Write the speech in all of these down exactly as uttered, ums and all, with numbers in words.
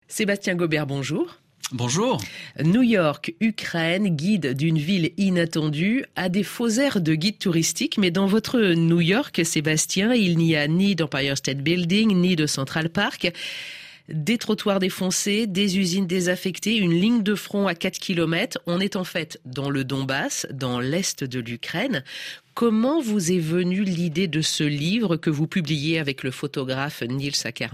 Sébastien Gobert, bonjour. Bonjour. New York, Ukraine, guide d'une ville inattendue, a des faux airs de guide touristique, mais dans votre New York, Sébastien, il n'y a ni d'Empire State Building, ni de Central Park. Des trottoirs défoncés, des usines désaffectées, une ligne de front à quatre kilomètres. On est en fait dans le Donbass, dans l'est de l'Ukraine. Comment vous est venue l'idée de ce livre que vous publiez avec le photographe Nils Ackerman ?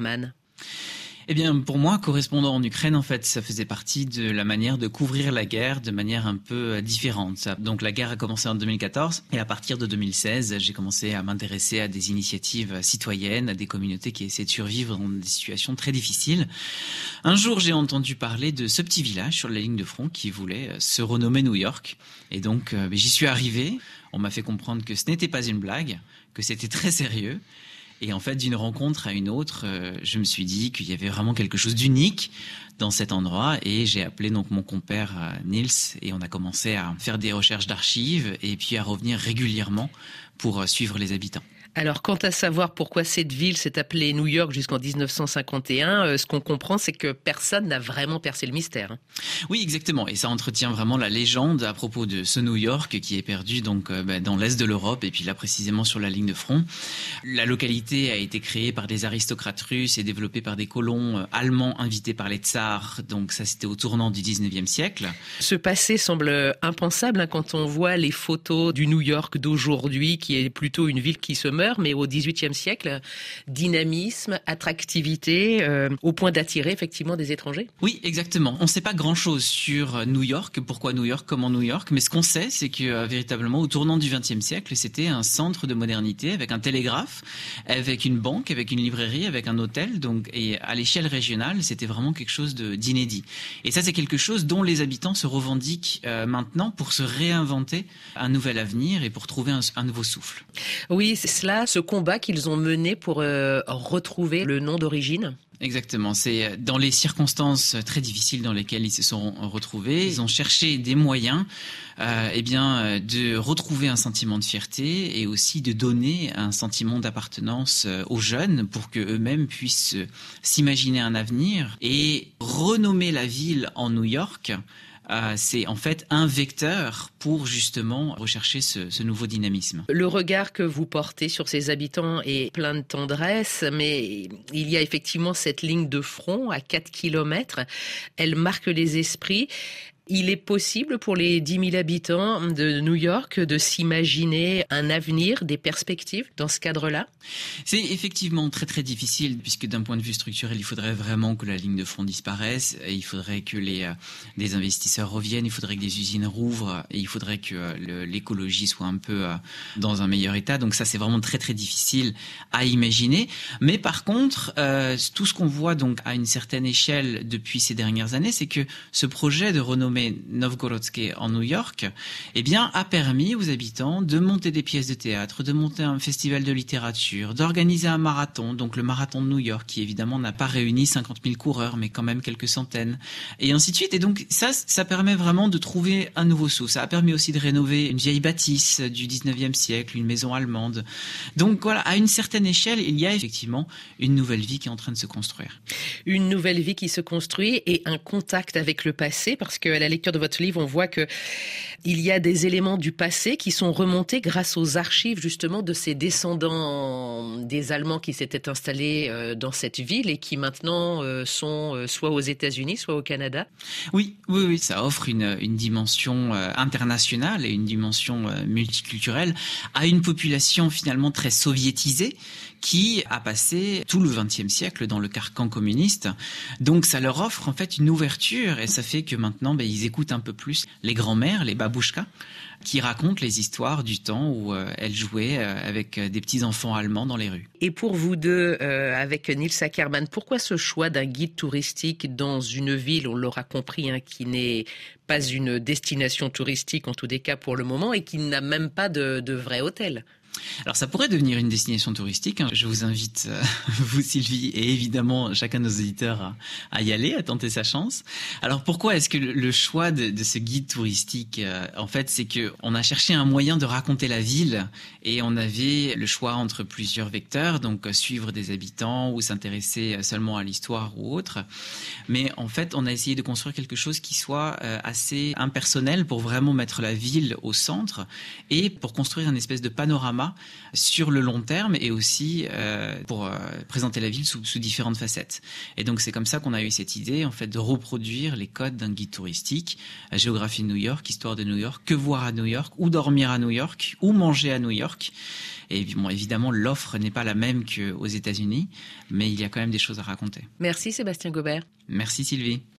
Eh bien, pour moi, correspondant en Ukraine, en fait, ça faisait partie de la manière de couvrir la guerre de manière un peu différente. Donc, la guerre a commencé en deux mille quatorze et à partir de deux mille seize, j'ai commencé à m'intéresser à des initiatives citoyennes, à des communautés qui essaient de survivre dans des situations très difficiles. Un jour, j'ai entendu parler de ce petit village sur la ligne de front qui voulait se renommer New York. Et donc, euh, j'y suis arrivé. On m'a fait comprendre que ce n'était pas une blague, que c'était très sérieux. Et en fait, d'une rencontre à une autre, euh, je me suis dit qu'il y avait vraiment quelque chose d'unique dans cet endroit. Et j'ai appelé donc mon compère euh, Nils et on a commencé à faire des recherches d'archives et puis à revenir régulièrement pour euh, suivre les habitants. Alors, quant à savoir pourquoi cette ville s'est appelée New York jusqu'en dix-neuf cent cinquante et un, euh, ce qu'on comprend, c'est que personne n'a vraiment percé le mystère. Oui, exactement. Et ça entretient vraiment la légende à propos de ce New York qui est perdu donc euh, bah, dans l'est de l'Europe et puis là précisément sur la ligne de front. La localité a été créée par des aristocrates russes et développée par des colons euh, allemands invités par les tsars. Donc ça, c'était au tournant du dix-neuvième siècle. Ce passé semble impensable hein, quand on voit les photos du New York d'aujourd'hui, qui est plutôt une ville qui se meurt. Mais au dix-huitième siècle, dynamisme, attractivité, euh, au point d'attirer effectivement des étrangers. Oui, exactement. On ne sait pas grand-chose sur New York, pourquoi New York, comment New York, mais ce qu'on sait, c'est que euh, véritablement, au tournant du vingtième siècle, c'était un centre de modernité avec un télégraphe, avec une banque, avec une librairie, avec un hôtel. Donc, et à l'échelle régionale, c'était vraiment quelque chose de, d'inédit. Et ça, c'est quelque chose dont les habitants se revendiquent euh, maintenant pour se réinventer un nouvel avenir et pour trouver un, un nouveau souffle. Oui, c'est cela. Ce combat qu'ils ont mené pour euh, retrouver le nom d'origine. Exactement, c'est dans les circonstances très difficiles dans lesquelles ils se sont retrouvés. Ils ont cherché des moyens euh, eh bien, de retrouver un sentiment de fierté et aussi de donner un sentiment d'appartenance aux jeunes pour qu'eux-mêmes puissent s'imaginer un avenir et renommer la ville en New York. Euh, c'est en fait un vecteur pour justement rechercher ce, ce nouveau dynamisme. Le regard que vous portez sur ces habitants est plein de tendresse, mais il y a effectivement cette ligne de front à quatre kilomètres. Elle marque les esprits. Il est possible pour les dix mille habitants de New York de s'imaginer un avenir, des perspectives dans ce cadre-là ? C'est effectivement très très difficile puisque d'un point de vue structurel, il faudrait vraiment que la ligne de front disparaisse, et il faudrait que les, euh, des investisseurs reviennent, il faudrait que des usines rouvrent et il faudrait que euh, le, l'écologie soit un peu euh, dans un meilleur état. Donc ça, c'est vraiment très très difficile à imaginer. Mais par contre, euh, tout ce qu'on voit donc à une certaine échelle depuis ces dernières années, c'est que ce projet de renommer Novgorodsky en New York, eh bien, a permis aux habitants de monter des pièces de théâtre, de monter un festival de littérature, d'organiser un marathon, donc le marathon de New York, qui évidemment n'a pas réuni cinquante mille coureurs, mais quand même quelques centaines, et ainsi de suite. Et donc, ça, ça permet vraiment de trouver un nouveau souffle. Ça a permis aussi de rénover une vieille bâtisse du dix-neuvième siècle, une maison allemande. Donc voilà, à une certaine échelle, il y a effectivement une nouvelle vie qui est en train de se construire. Une nouvelle vie qui se construit et un contact avec le passé, parce que à la lecture de votre livre, on voit que il y a des éléments du passé qui sont remontés grâce aux archives justement de ces descendants des Allemands qui s'étaient installés dans cette ville et qui maintenant sont soit aux États-Unis, soit au Canada. Oui, oui, oui, ça offre une, une dimension internationale et une dimension multiculturelle à une population finalement très soviétisée qui a passé tout le vingtième siècle dans le carcan communiste. Donc ça leur offre en fait une ouverture et ça fait que maintenant ben, ils écoutent un peu plus les grands-mères, les babouchkas, qui racontent les histoires du temps où euh, elles jouaient euh, avec des petits-enfants allemands dans les rues. Et pour vous deux, euh, avec Nils Ackerman, pourquoi ce choix d'un guide touristique dans une ville, on l'aura compris, hein, qui n'est pas une destination touristique en tous les cas pour le moment et qui n'a même pas de, de vrai hôtel ? Alors ça pourrait devenir une destination touristique. Je vous invite, vous Sylvie, et évidemment chacun de nos auditeurs à, à y aller, à tenter sa chance. Alors pourquoi est-ce que le choix de, de ce guide touristique, euh, en fait, c'est que on a cherché un moyen de raconter la ville et on avait le choix entre plusieurs vecteurs, donc suivre des habitants ou s'intéresser seulement à l'histoire ou autre. Mais en fait, on a essayé de construire quelque chose qui soit euh, assez impersonnel pour vraiment mettre la ville au centre et pour construire une espèce de panorama sur le long terme et aussi euh, pour euh, présenter la ville sous, sous différentes facettes. Et donc c'est comme ça qu'on a eu cette idée en fait de reproduire les codes d'un guide touristique, géographie de New York, histoire de New York, que voir à New York, où dormir à New York, où manger à New York. Et bon, évidemment l'offre n'est pas la même qu'aux États-Unis, mais il y a quand même des choses à raconter. Merci Sébastien Gobert. Merci Sylvie.